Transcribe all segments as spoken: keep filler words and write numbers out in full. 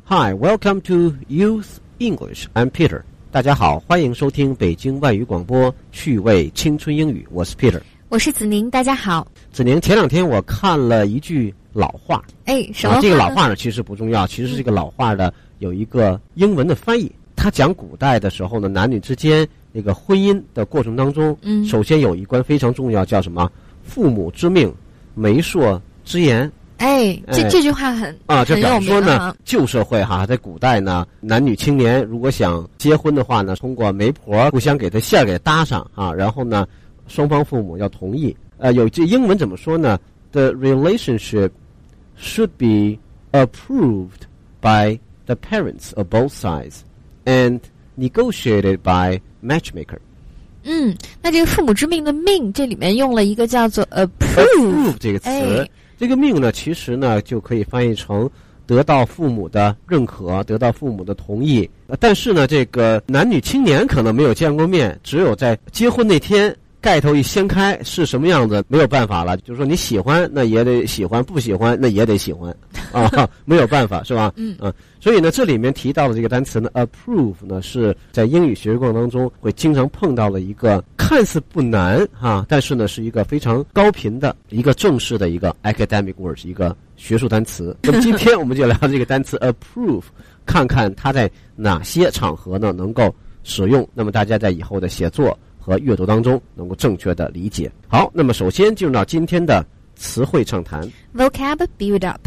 Hi, welcome to Youth English. I'm Peter. 大家好，欢迎收听北京外语广播趣味青春英语，我是 Peter。 我是子宁，大家好。 子宁，前两天我看了一句老话， 哎，什么话、啊？ 这个老话呢，其实不重要，其实这个老话的有一个英文的翻译。他讲古代的时候呢，男女之间那个婚姻的过程当中，嗯，首先有一关非常重要，叫什么？父母之命，媒妁之言。 哎，这、哎、这句话很啊，这表示说呢， 啊、 旧社会哈，在古代呢，男女青年如果想结婚的话呢，通过媒婆互相给他线给他搭上啊，然后呢，双方父母要同意。呃，有这英文怎么说呢 ？The relationship should be approved by the parents of both sides and negotiated by matchmaker。 嗯，那这个父母之命的命，这里面用了一个叫做 approve, approve 这个词。 哎， 这个命呢，其实呢就可以翻译成得到父母的认可，得到父母的同意。但是呢，这个男女青年可能没有见过面，只有在结婚那天盖头一掀开是什么样子，没有办法了。就是说你喜欢，那也得喜欢；不喜欢，那也得喜欢啊，没有办法，是吧？ 嗯啊，所以呢，这里面提到的这个单词呢 ，approve 呢，是在英语学习过程当中会经常碰到的一个看似不难哈、啊，但是呢，是一个非常高频的一个正式的一个 academic word， 一个学术单词。那么今天我们就聊这个单词 approve， 看看它在哪些场合呢能够使用。那么大家在以后的写作和阅读当中能够正确的理解。好，那么首先进入到今天的词汇畅谈 Vocab Build Up。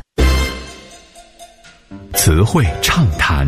词汇畅谈。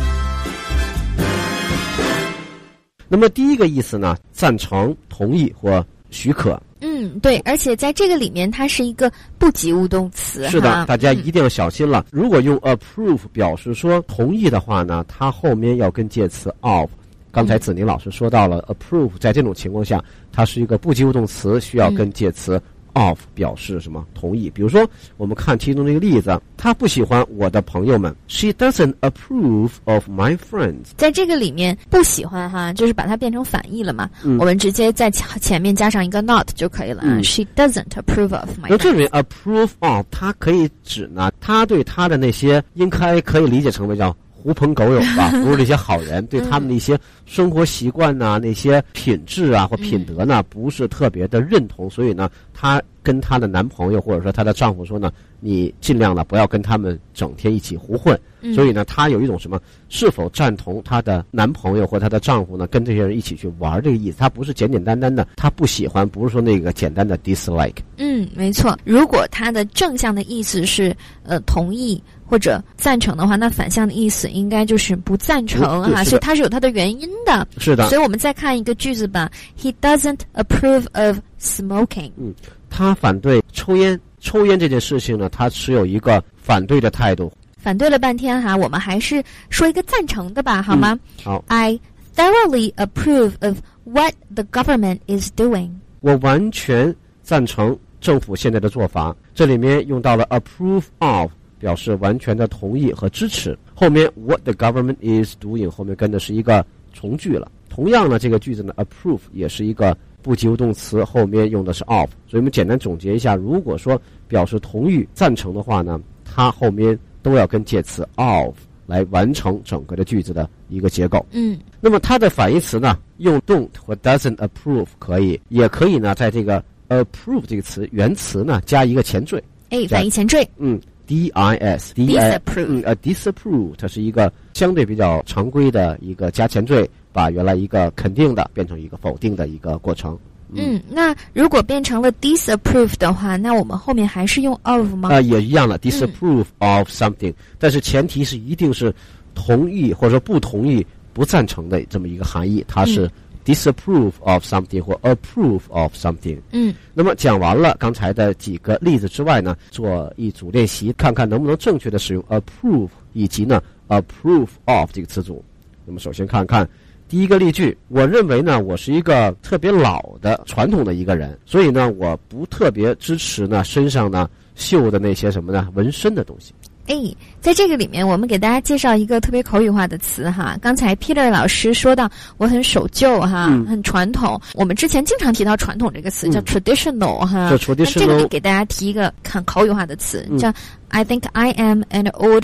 那么第一个意思呢，赞成、同意或许可。 嗯，对，而且在这个里面它是一个不及物动词。 是的，大家一定要小心了、嗯、如果用 approve 表示说同意的话呢，它后面要跟介词 of。刚才子宁老师说到了 approve， 在这种情况下它是一个不及物动词，需要跟介词 of 表示什么同意。比如说我们看其中这个例子，他不喜欢我的朋友们， She doesn't approve of my friends。 在这个里面不喜欢哈，就是把它变成反义了嘛、嗯、我们直接在前面加上一个 not 就可以了、嗯、She doesn't approve of my friends。 那这里面 approve of 它可以指呢，他对他的那些应该可以理解成为叫狐朋狗友吧，不是那些好人，对他们的一些生活习惯呐、啊、那些品质啊或品德呢，不是特别的认同，所以呢，她跟她的男朋友或者说她的丈夫说呢，你尽量的不要跟他们整天一起胡混。所以呢，她有一种什么是否赞同她的男朋友或她的丈夫呢，跟这些人一起去玩这个意思。她不是简简单单的她不喜欢，不是说那个简单的 dislike。 嗯，没错。如果它的正向的意思是呃同意或者赞成的话，那反向的意思应该就是不赞成啊，所以它是有它的原因的。 是的。 所以我们再看一个句子吧 ，He doesn't approve of smoking。 嗯，他反对抽烟，抽烟这件事情呢，他持有一个反对的态度。 反对了半天哈，我们还是说一个赞成的吧，好吗？ 嗯、好。 I thoroughly approve of what the government is doing。 我完全赞成政府现在的做法。这里面用到了 approve of。表示完全的同意和支持，后面 what the government is doing 后面跟的是一个从句了。同样呢，这个句子呢 approve 也是一个不及物动词，后面用的是 of。所以我们简单总结一下，如果说表示同意赞成的话呢，它后面都要跟介词 of 来完成整个的句子的一个结构。 嗯， 那么它的反义词呢，用 don't 或 doesn't approve 可以，也可以呢在这个 approve 这个词原词呢加一个前缀。 哎，反义前缀。 嗯。D I S disapprove， 嗯，呃 disapprove 它是一个相对比较常规的一个加前缀，把原来一个肯定的变成一个否定的一个过程。 嗯，嗯那如果变成了 disapprove 的话，那我们后面还是用 of 吗？ 啊、呃，也一样的 disapprove of something，、嗯、但是前提是一定是同意或者说不同意、不赞成的这么一个含义，它是、嗯disapprove of something 或 approve of something。 嗯， 那么讲完了刚才的几个例子之外呢，做一组练习，看看能不能正确的使用 approve 以及呢 approve of 这个词组。那么首先看看第一个例句，我认为呢我是一个特别老的传统的一个人，所以呢我不特别支持呢身上呢绣的那些什么呢纹身的东西。 哎，在这个里面我们给大家介绍一个特别口语化的词哈。刚才 Peter 老师说到我很守旧哈、嗯、很传统，我们之前经常提到传统这个词、嗯、叫 traditional 哈。 叫 traditional。 这个里给大家提一个很口语化的词、嗯、叫 I think I am an old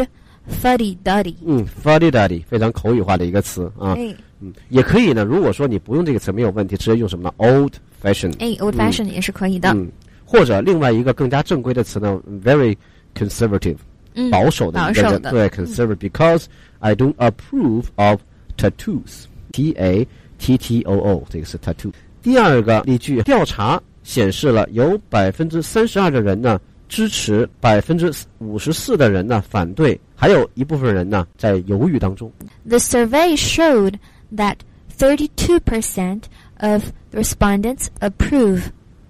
fuddy-duddy。 嗯 ，fuddy-duddy 非常口语化的一个词啊。 哎， 嗯，也可以呢。如果说你不用这个词没有问题，直接用什么呢 ？old-fashioned。 哎 ，old-fashioned 也是可以的。 嗯，或者另外一个更加正规的词呢 ，very conservative。 嗯， 保守的一个人， 保守的对 conservative、嗯、because I don't approve of tattoos，T A T T O O， 这个是 tattoo。第二个例句，调查显示了有百分之三十二的人呢支持，百分之五十四的人呢反对，还有一部分人呢在犹豫当中。 The survey showed that thirty-two percent of the respondents approve,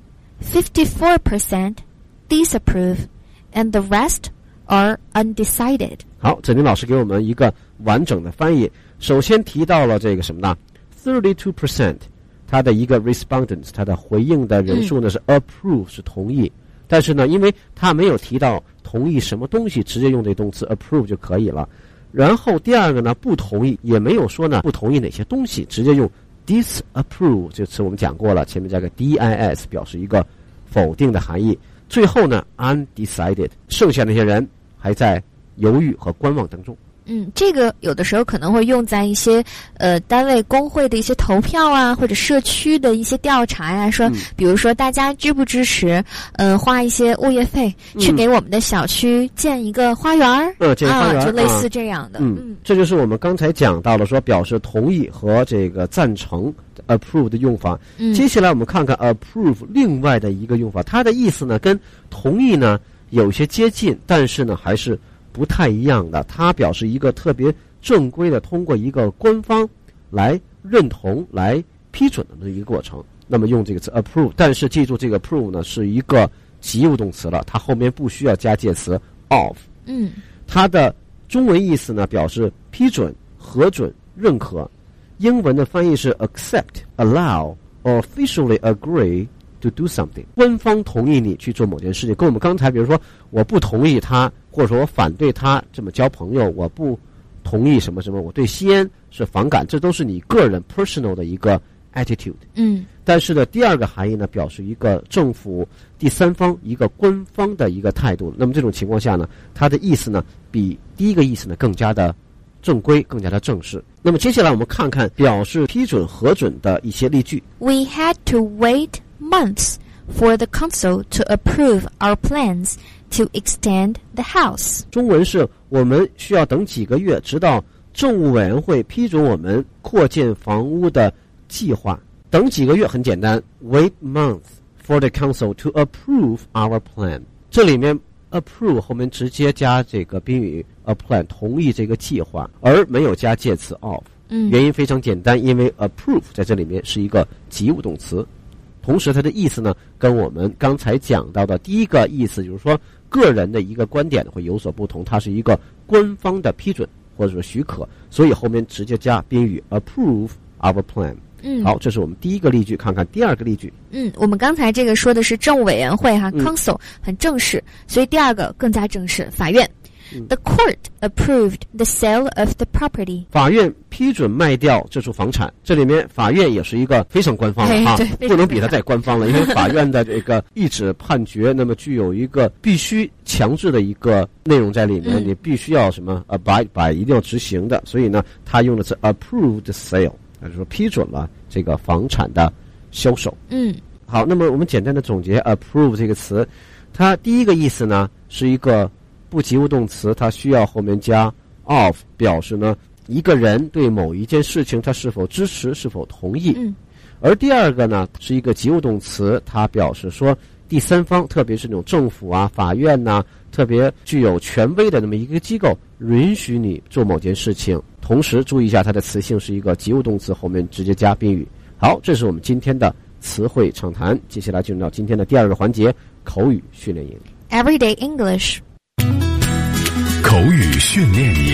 fifty-four percent disapprove, and the rest.are undecided。 好，振宁老师给我们一个完整的翻译。首先提到了这个什么呢 thirty-two percent 它的一个 respondents， 它的回应的人数呢、嗯、是 approve 是同意，但是呢因为它没有提到同意什么东西，直接用这动词 approve 就可以了。然后第二个呢不同意，也没有说呢不同意哪些东西，直接用 disapprove 这词我们讲过了，前面加个 dis 表示一个否定的含义。最后呢 undecided 剩下那些人还在犹豫和观望当中。 嗯，这个有的时候可能会用在一些呃单位工会的一些投票啊，或者社区的一些调查呀、啊，说、嗯、比如说大家支不支持呃花一些物业费、嗯、去给我们的小区建一个花园儿、 呃、建花园、 啊、就类似这样的。 嗯，嗯这就是我们刚才讲到了说表示同意和这个赞成 approve 的用法。嗯，接下来我们看看 approve 另外的一个用法，它的意思呢跟同意呢有些接近，但是呢还是不太一样的。它表示一个特别正规的通过一个官方来认同来批准的一个过程，那么用这个词 approve， 但是记住这个 approve 呢是一个及物动词了，它后面不需要加介词 of。 嗯，它的中文意思呢表示批准、核准、认可，英文的翻译是 accept, allow or officially agree to do something， 官方同意你去做某件事情，跟我们刚才比如说我不同意他，或者说我反对他这么交朋友，我不同意什么什么，我对吸烟是反感，这都是你个人 personal 的一个 attitude。 嗯， 但是呢第二个含义呢表示一个政府第三方一个官方的一个态度，那么这种情况下呢它的意思呢比第一个意思呢更加的正规，更加的正式。那么接下来我们看看表示批准核准的一些例句。 We had to wait months for the council to approve our plans to extend the house。 中文是我们需要等几个月，直到政务委员会批准我们扩建房屋的计划。等几个月很简单 wait months for the council to approve our plan， 这里面 approve 后面直接加这个宾语 a plan， 同意这个计划，而没有加介词 of。 嗯， 原因非常简单，因为 approve 在这里面是一个及物动词，同时它的意思呢跟我们刚才讲到的第一个意思就是说个人的一个观点会有所不同，它是一个官方的批准或者说许可，所以后面直接加宾语 approve our plan。 嗯， 好，这是我们第一个例句，看看第二个例句。 嗯，我们刚才这个说的是政务委员会哈、 嗯、 ，council 很正式，所以第二个更加正式，法院。嗯、The court approved the sale of the property。 法院批准卖掉这处房产，这里面法院也是一个非常官方的哈，不能比它再官方了，因为法院的这个一纸判决，那么具有一个必须强制的一个内容在里面，嗯、你必须要什么 abide by 一定要执行的，所以呢，他用的是 approved sale。就是说批准了这个房产的销售。嗯，好，那么我们简单的总结 approve 这个词，它第一个意思呢是一个不及物动词，它需要后面加 of 表示呢一个人对某一件事情他是否支持是否同意。嗯，而第二个呢是一个及物动词，它表示说第三方，特别是那种政府啊法院呐、啊、特别具有权威的那么一个机构允许你做某件事情，同时注意一下它的词性是一个及物动词，后面直接加宾语。好，这是我们今天的词汇畅谈，接下来进入到今天的第二个环节，口语训练营 Everyday English 口语训练营。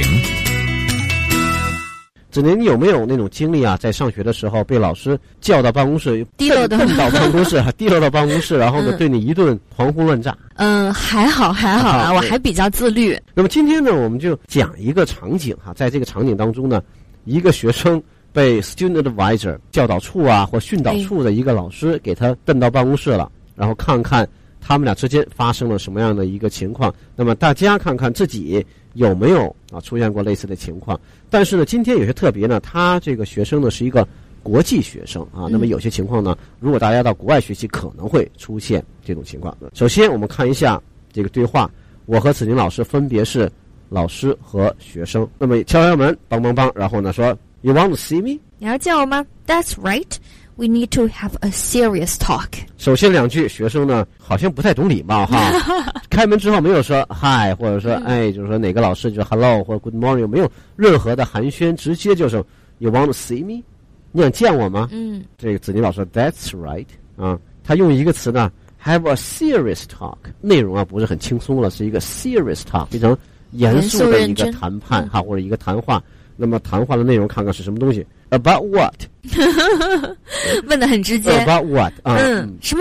子宁，你有没有那种经历啊？在上学的时候被老师叫到办公室， 提溜到到办公室，提溜到办公室，然后呢，嗯、对你一顿狂轰乱炸。 嗯，还好还好啊，我还比较自律。 那么今天呢，我们就讲一个场景哈，在这个场景当中呢，一个学生被 student advisor 教导处啊或训导处的一个老师给他瞪到办公室了，然后看看他们俩之间发生了什么样的一个情况。那么大家看看自己有没有啊出现过类似的情况？但是呢，今天有些特别呢，他这个学生呢是一个国际学生啊，那么有些情况呢，如果大家到国外学习，可能会出现这种情况。首先，我们看一下这个对话，我和子宁老师分别是老师和学生。那么敲敲门，梆梆梆，然后呢说 ，You want to see me？ 你要见我吗 ？That's right.We need to have a serious talk. 首先两句，学生呢好像不太懂礼貌哈。开门之后没有说 hi， 或者说哎，就是说哪个老师就是 hello 或者 good morning， 没有任何的寒暄，直接就是 you want to see me， 你想见我吗？ 嗯， 这个子宁老师说 that's right 啊，他用一个词呢 have a serious talk， 内容啊不是很轻松了，是一个 serious talk， 非常严肃的一个谈判哈，或者一个谈话。那么谈话的内容看看是什么东西 ？About what？ 问得很直接。 About what？ 啊、 嗯，什么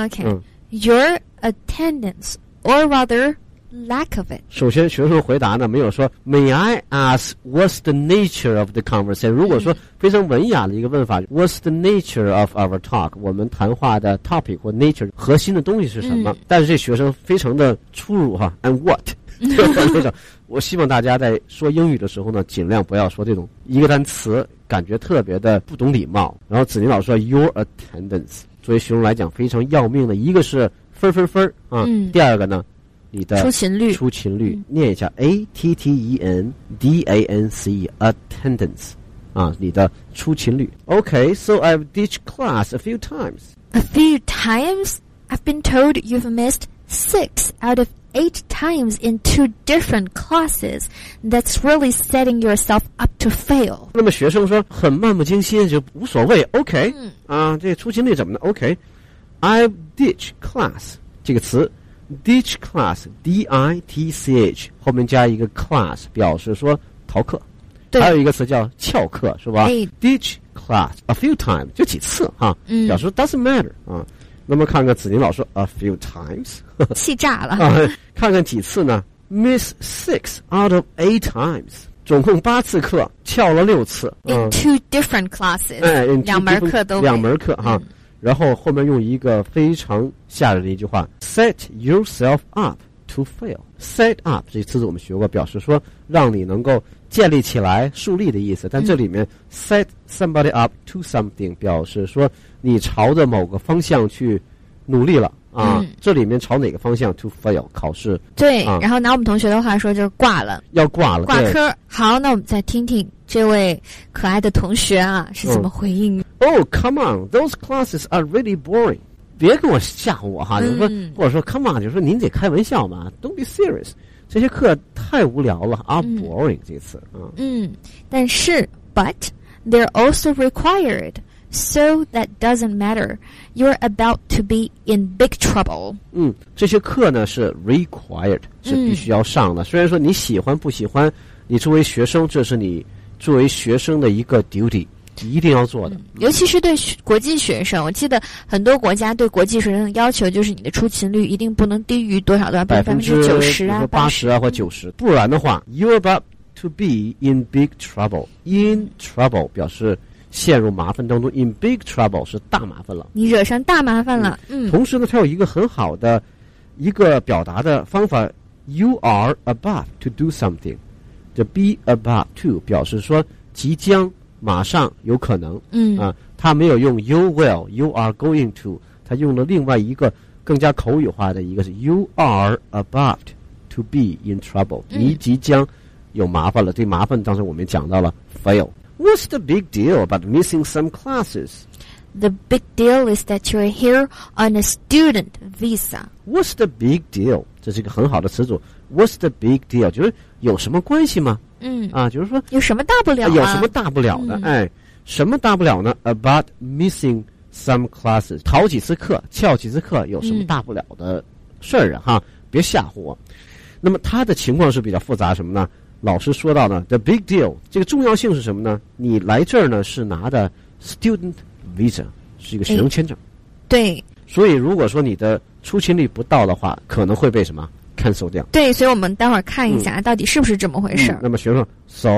？OK，Your、嗯、attendance, or rather lack of it。 首先，学生回答呢没有说 May I ask what's the nature of the conversation？ 如果说非常文雅的一个问法、嗯、，What's the nature of our talk？ 我们谈话的 topic 或 nature 核心的东西是什么？嗯、但是这学生非常的粗鲁哈 ，and what？那种，我希望大家在说英语的时候呢，尽量不要说这种一个单词，感觉特别的不懂礼貌。然后子宁老师说 ，Your attendance， 作为学生来讲非常要命的，一个是分分分啊、嗯，第二个呢，你的出勤率， 出勤率，嗯、念一下 A T T E N D A N C E，attendance 啊，你的出勤率。Okay, so I've ditched class a few times. A few times? I've been told you've missed six out of eight times in two different classes. That's really setting yourself up to fail. 那么学生说很漫不经心，就无所谓 OK、嗯、啊，这出勤率怎么呢 OK I've ditched class 这个词 ditch class D I T C H 后面加一个 class 表示说逃课，还有一个词叫翘课是吧、哎、ditch class a few times 就几次哈、嗯、表示 doesn't matter 啊。那么看看子宁老师 a few times 气炸了、 啊、看看几次呢 miss six out of eight times 总共八次课翘了六次 in、嗯、two different classes、哎、两门课都两门课哈、嗯、然后后面用一个非常吓人的一句话 set yourself up to fail set up 这个词我们学过，表示说让你能够建立起来树立的意思，但这里面 set somebody up to something 表示说你朝着某个方向去努力了啊、嗯，这里面朝哪个方向 to fail 考试对、啊、然后拿我们同学的话说就是挂了， 要挂了， 挂科。好，那我们再听听这位可爱的同学啊是怎么回应、 嗯、Oh come on those classes are really boring， 别跟我吓唬我哈、嗯、就是说或者说 come on 就是说您得开玩笑嘛 don't be serious，这些课太无聊了啊、嗯、boring 这个词啊。 嗯，但是 but they're also required so that doesn't matter you're about to be in big trouble。 嗯，这些课呢是 required 是必须要上的、嗯、虽然说你喜欢不喜欢，你作为学生这是你作为学生的一个 duty一定要做的、嗯、 尤其是对国际学生，我记得很多国家对国际学生的要求就是你的出勤率一定不能低于多少多少百分之九十啊八十啊或九十、嗯、不然的话 you're about to be in big trouble in trouble 表示陷入麻烦当中 in big trouble 是大麻烦了，你惹上大麻烦了。嗯， 同时呢它有一个很好的一个表达的方法 you are about to do something， 这 be about to 表示说即将马上有可能，嗯啊，他没有用 you will you are going to， 他用了另外一个更加口语化的一个是 you are about to be in trouble，、嗯、你即将有麻烦了。这麻烦当时我们讲到了 fail。What's the big deal about missing some classes? The big deal is that you're here on a student visa. What's the big deal? 这是一个很好的词组。What's the big deal? 就是有什么关系吗？ 嗯啊，就是说有什么大不了、啊？ 有什么大不了的？嗯、哎，什么大不了呢 ？About missing some classes， 逃几次课，翘几次课，有什么大不了的事儿啊？嗯、哈，别吓唬我。那么他的情况是比较复杂，什么呢？老师说到呢 ，the big deal， 这个重要性是什么呢？你来这儿呢是拿的 student visa， 是一个学生签证。 对。 所以如果说你的出勤率不到的话，可能会被什么 cancel 掉。 对，所以我们待会儿看一下、嗯、到底是不是这么回事、嗯嗯。那么学生 ，so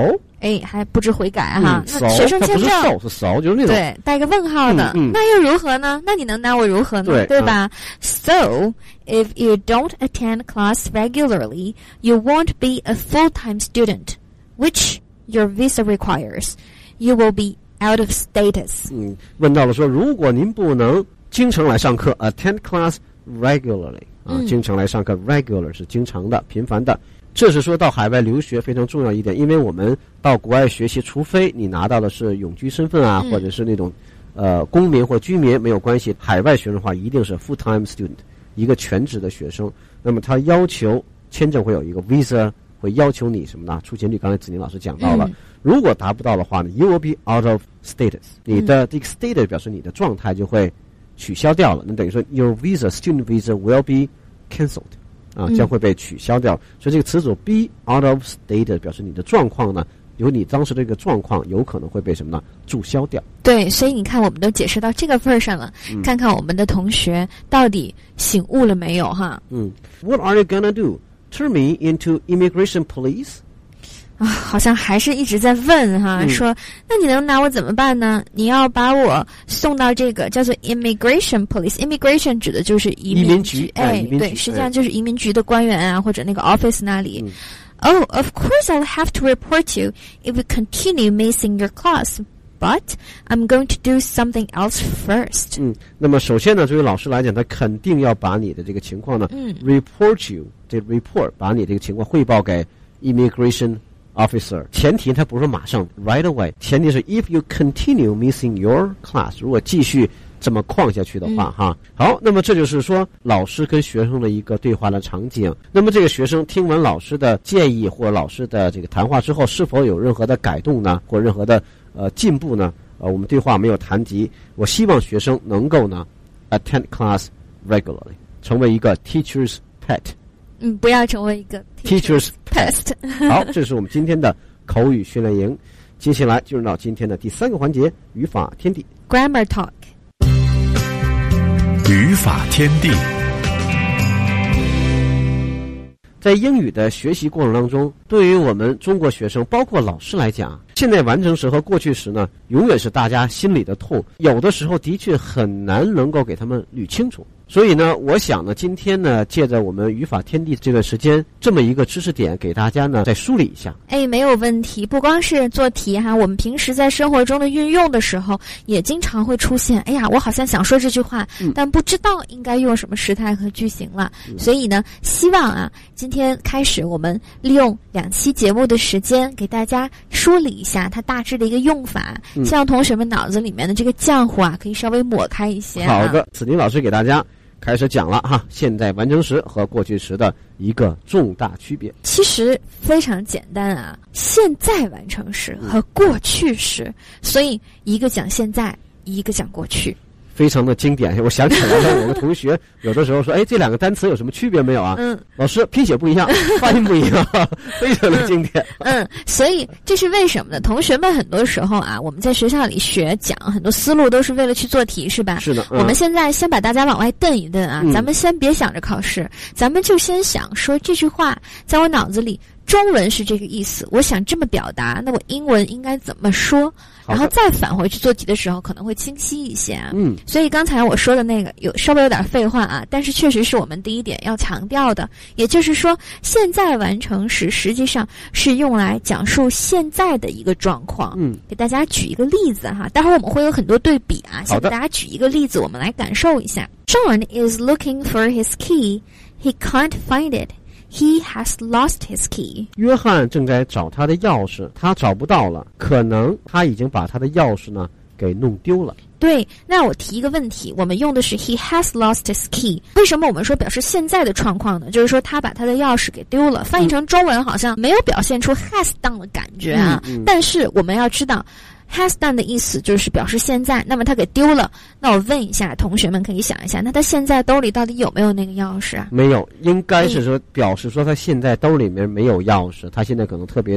哎，还不知悔改哈。 嗯、 那学生签证它不是 so 是 so 就是那种对带个问号的、 嗯嗯， 那又如何呢？那你能拿我如何呢？ 对， 对吧、嗯、？So if you don't attend class regularly, you won't be a full-time student, which your visa requires. You will be out of status. 嗯，问到了说，如果您不能经常来上课 ，attend class regularly 啊、嗯，经常来上课 ，regular 是经常的、频繁的。这是说到海外留学非常重要一点，因为我们到国外学习，除非你拿到的是永居身份啊， 嗯、 或者是那种呃公民或居民没有关系。海外学生的话，一定是 full-time student， 一个全职的学生。那么他要求签证会有一个 visa， 会要求你什么呢？出勤率，刚才子宁老师讲到了。 嗯如果达不到的话呢 ，you will be out of status。你的这个 status 表示你的状态就会取消掉了。那等于说 ，your visa student visa will be cancelled， 啊，将会被取消掉。所以这个词组 be out of status 表示你的状况呢，由你当时的这个状况有可能会被什么呢？注销掉。 对，所以你看，我们都解释到这个份儿上了、嗯，看看我们的同学到底醒悟了没有哈？ 嗯 ，What are you gonna do? Turn me into immigration police？ 啊，好像还是一直在问哈、嗯，说那你能拿我怎么办呢？你要把我送到这个叫做 immigration police，immigration 指的就是移民局，哎，对，实际上就是移民局的官员啊，或者那个 office 那里。嗯、oh, of course I'll have to report you if you continue missing your class. But I'm going to do something else first. 嗯，那么首先呢，对于老师来讲，他肯定要把你的这个情况呢，嗯 ，report you， 这 report 把你这个情况汇报给 immigration officer， 前提他不是说马上 right away， 前提是 if you continue missing your class， 如果继续这么旷下去的话、嗯、哈。好，那么这就是说老师跟学生的一个对话的场景。那么这个学生听完老师的建议或老师的这个谈话之后，是否有任何的改动呢，或任何的呃进步呢？呃，我们对话没有谈及。我希望学生能够呢 attend class regularly， 成为一个 teacher's pet。 嗯，不要成为一个 teacher's pest。 好，这是我们今天的口语训练营。接下来进入到今天的第三个环节，语法天地 Grammar Talk。 语法天地。 在英语的学习过程当中，对于我们中国学生，包括老师来讲，现在完成时和过去时呢，永远是大家心里的痛，有的时候的确很难能够给他们捋清楚。所以呢，我想呢，今天呢，借着我们语法天地这个时间，这么一个知识点，给大家呢再梳理一下。 哎，没有问题。不光是做题哈，我们平时在生活中的运用的时候，也经常会出现。哎呀，我好像想说这句话，嗯、但不知道应该用什么时态和句型了。嗯、所以呢，希望啊，今天开始我们利用两期节目的时间，给大家梳理一下它大致的一个用法，嗯、希望同学们脑子里面的这个浆糊啊，可以稍微抹开一些、啊。 好的，子宁老师给大家开始讲了哈，现在完成时和过去时的一个重大区别。 其实非常简单啊，现在完成时和过去时，所以一个讲现在，一个讲过去。 非常的经典，我想起来了，我们同学有的时候说，哎，这两个单词有什么区别没有啊？嗯，老师拼写不一样，发音不一样，非常的经典。 嗯，嗯所以这是为什么呢？同学们很多时候啊，我们在学校里学讲很多思路都是为了去做题，是吧？ 是的。嗯、 我们现在先把大家往外蹬一蹬啊，嗯、咱们先别想着考试，咱们就先想说这句话在我脑子里。中文是这个意思，我想这么表达，那我英文应该怎么说？然后再返回去做题的时候可能会清晰一些啊。嗯，所以刚才我说的那个有稍微有点废话啊，但是确实是我们第一点要强调的，也就是说现在完成时实际上是用来讲述现在的一个状况。嗯，给大家举一个例子哈，待会儿我们会有很多对比啊，先给大家举一个例子，我们来感受一下。John is looking for his key. He can't find it.He has lost his key. 约翰正在找他的钥匙，他找不到了，可能他已经把他的钥匙呢给弄丢了。 对，那我提一个问题，我们用的是 he has lost his key， 为什么我们说表示现在的状况呢？就是说他把他的钥匙给丢了，翻译成中文好像没有表现出 has done 的感觉啊。嗯嗯、但是我们要知道。has done 的意思就是表示现在，那么他给丢了。那我问一下，同学们可以想一下，那他现在兜里到底有没有那个钥匙啊？ 没有，应该是说表示说他现在兜里面没有钥匙，他现在可能特别的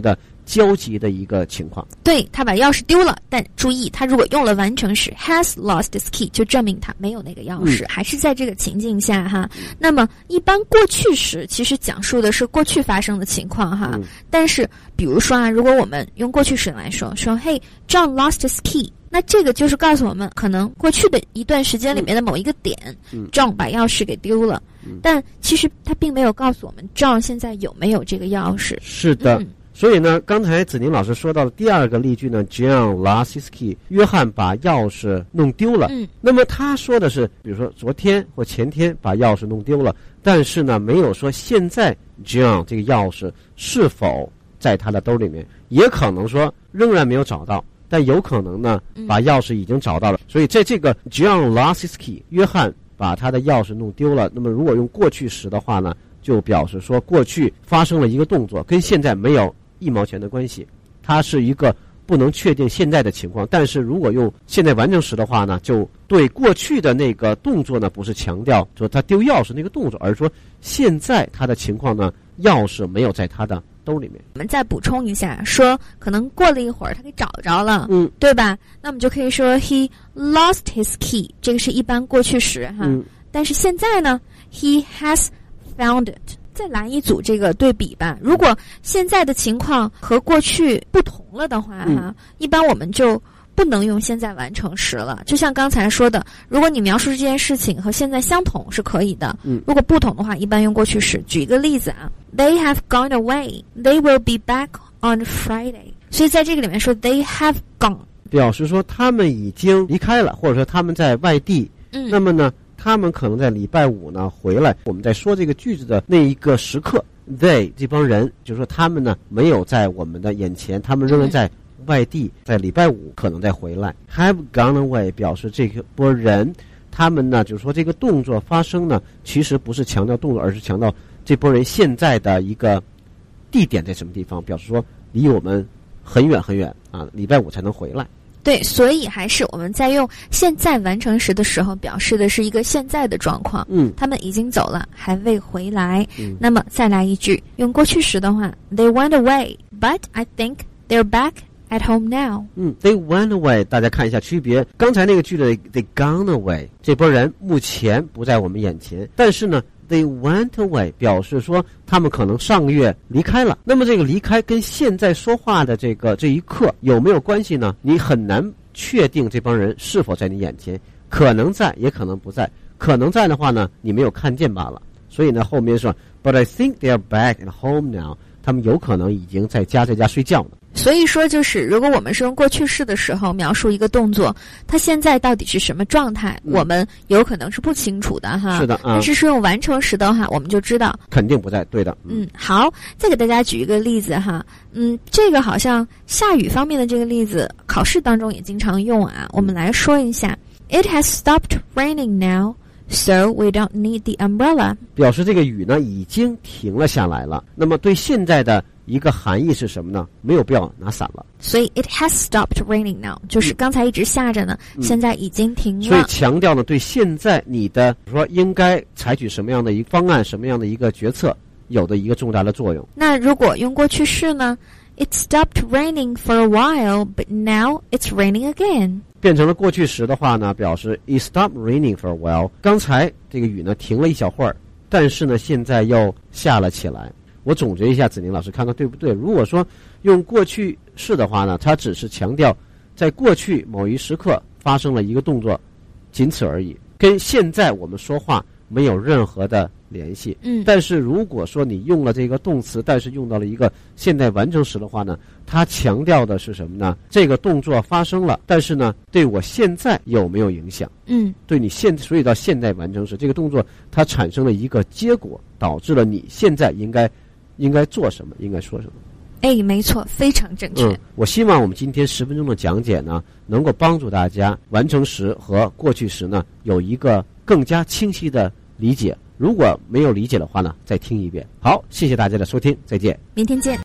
焦急的一个情况。 对，他把钥匙丢了，但注意，他如果用了完成时 has lost his key， 就证明他没有那个钥匙，嗯、还是在这个情境下哈。那么一般过去时其实讲述的是过去发生的情况哈，嗯、但是比如说啊，如果我们用过去时来说，说 Hey John lost his key。那这个就是告诉我们，可能过去的一段时间里面的某一个点，嗯、John 把钥匙给丢了，嗯、但其实他并没有告诉我们 John 现在有没有这个钥匙。 是的，嗯、所以呢，刚才子宁老师说到的第二个例句呢 ，John lost his key， 约翰把钥匙弄丢了。嗯，那么他说的是，比如说昨天或前天把钥匙弄丢了，但是呢，没有说现在 John 这个钥匙是否在他的兜里面，也可能说仍然没有找到。但有可能呢，把钥匙已经找到了，嗯、所以在这个 John lost his key， 约翰把他的钥匙弄丢了。那么如果用过去时的话呢，就表示说过去发生了一个动作，跟现在没有一毛钱的关系，它是一个不能确定现在的情况。但是如果用现在完成时的话呢，就对过去的那个动作呢，不是强调说他丢钥匙那个动作，而是说现在他的情况呢，钥匙没有在他的兜里面。 我们再补充一下，说可能过了一会儿他给找着了， 嗯， 对吧？那我们就可以说 he lost his key， 这个是一般过去时哈。嗯、但是现在呢 ，he has found it。再来一组这个对比吧。如果现在的情况和过去不同了的话哈，嗯、一般我们就不能用现在完成时了。就像刚才说的，如果你描述这件事情和现在相同是可以的，嗯、如果不同的话，一般用过去时。举一个例子啊 ，They have gone away. They will be back on Friday. 所以在这个里面说 They have gone， 表示说他们已经离开了，或者说他们在外地。嗯，那么呢，他们可能在礼拜五呢回来。我们在说这个句子的那一个时刻 ，they 这帮人，就是说他们呢没有在我们的眼前，他们仍然在外地，在礼拜五可能再回来。Have gone away 表示这个波人，他们呢就是说这个动作发生呢，其实不是强调动作，而是强调这波人现在的一个地点在什么地方，表示说离我们很远很远啊，礼拜五才能回来。 对，所以还是我们在用现在完成时的时候，表示的是一个现在的状况。嗯，他们已经走了，还未回来。嗯，那么再来一句，用过去时的话 ，They went away, but I think they're back at home now。 嗯 ，They went away， 大家看一下区别。刚才那个句子 They gone away， 这波人目前不在我们眼前，但是呢 ，They went away 表示说他们可能上个月离开了。那么这个离开跟现在说话的这个这一刻有没有关系呢？你很难确定这帮人是否在你眼前，可能在，也可能不在。可能在的话呢，你没有看见罢了。所以呢，后面说 But I think they are back at home now， 他们有可能已经在家在家睡觉了。 所以说，就是如果我们是用过去式的时候描述一个动作，它现在到底是什么状态，嗯、我们有可能是不清楚的哈。 是的，嗯、 但是是用完成时的话，我们就知道肯定不在，对的。 嗯，好，再给大家举一个例子哈。嗯，这个好像下雨方面的这个例子，考试当中也经常用啊。我们来说一下 ，It has stopped raining now, so we don't need the umbrella。 表示这个雨呢已经停了下来了。那么对现在的一个含义是什么呢？没有必要拿伞了。 所以 it has stopped raining now， 就是刚才一直下着呢，嗯、现在已经停了。 所以强调呢，对现在你的说应该采取什么样的一个方案，什么样的一个决策，有的一个重大的作用。 那如果用过去式呢 ？It stopped raining for a while, but now it's raining again。 变成了过去时的话呢，表示 it stopped raining for a while。刚才这个雨呢停了一小会儿，但是呢现在又下了起来。我总结一下，子宁老师看看对不对？如果说用过去式的话呢，它只是强调在过去某一时刻发生了一个动作，仅此而已，跟现在我们说话没有任何的联系。嗯，但是如果说你用了这个动词，但是用到了一个现在完成时的话呢，它强调的是什么呢？这个动作发生了，但是呢，对我现在有没有影响？嗯，对你现，所以到现在完成时，这个动作它产生了一个结果，导致了你现在应该。应该做什么？应该说什么？ 哎，没错，非常正确。 嗯，我希望我们今天十分钟的讲解呢，能够帮助大家完成时和过去时呢有一个更加清晰的理解。如果没有理解的话呢，再听一遍。好，谢谢大家的收听，再见， 明天见。